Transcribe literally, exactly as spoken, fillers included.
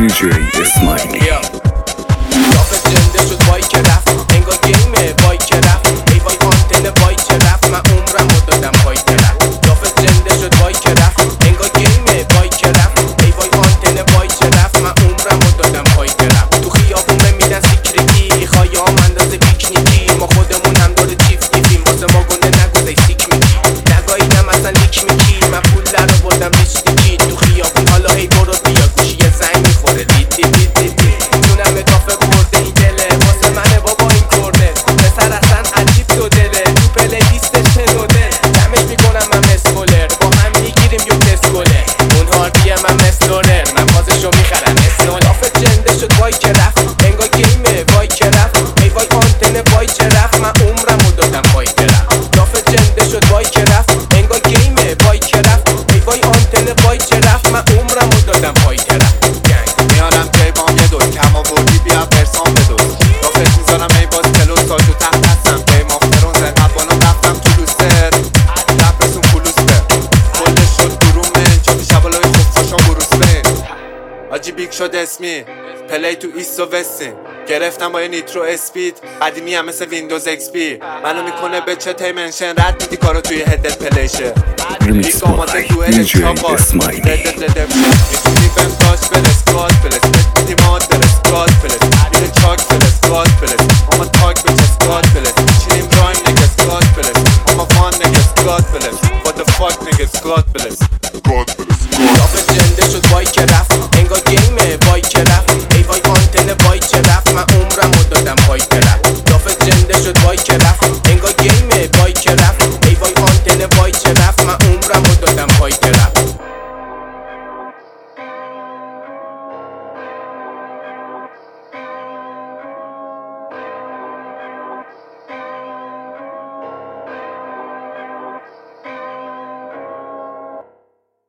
دیجی اسماعیلی. رافت زنده شد وای که رفت، انگار گیمه وای که رفت. ای وای آنتن وای که رفت، من عمرم رو دادم وای که رفت. رافت زنده شد وای که رفت، انگار گیمه وای که رفت. ای وای آنتن وای که رفت، من عمرم رو دادم وای که رفت. تو خیابون میدن سیکریتی، خواهیام اندازه پیکنیکی. ما خودمون هم داره چیف دیفیم، واسه ما گنده نگو ای سیک میگی. نگاهیدم اصلا لیک میگی، من پول در رو بردم ریشتیکی. تو خیابون حالا هی برو بیا، گوشی یه زنگ میخوره دید دید دید دید دید. جونم کافه برده این دله، واسه منه بابا این کرده. پسر اصلا عجیب تو دله، تو پلی لیستش شنوده. دمش میکنم من مسکولر، با هم میگیریم یو تسکوله. اون هاردیه من مسلونر، من بازشو میخرم اسنول. رافت جنده شد وای که رفت، انگار گیمه وای که رفت. ای وای آنتن وای که رفت، من عمرم رو دادم وای که رفت. رافت جنده شد وای که رفت، انگار گیمه وای که رفت. ای وای آنتن وای که رفت، من عمرم رو دادم وای که رفت. میارم کیبام یه دوست کم آوردی بیا پرسان بدوز. رافت میذارم ای باز کلو ساجو تحت هستم. پی مافترون زن قبانو رفتم تو لوستر، رفرسون پولوسته کلش شد گرومن. چاپی شبالای خوب خوشم بروس بین آجی بیگ شد اسمی. پلی تو ایست و وستین گرفتم با یه نیترو اسپید. قدیمی هم مثل ویندوز ایکس پی، منو میکنه به چه تیمنشن. رد میدی کارو توی هدت پلیشه. ریمیکس بای دیجی اسماعیلی. میتونی بهم داشت برس کاد فلس، میدی ماد برس کاد فلس. میره چاک فلس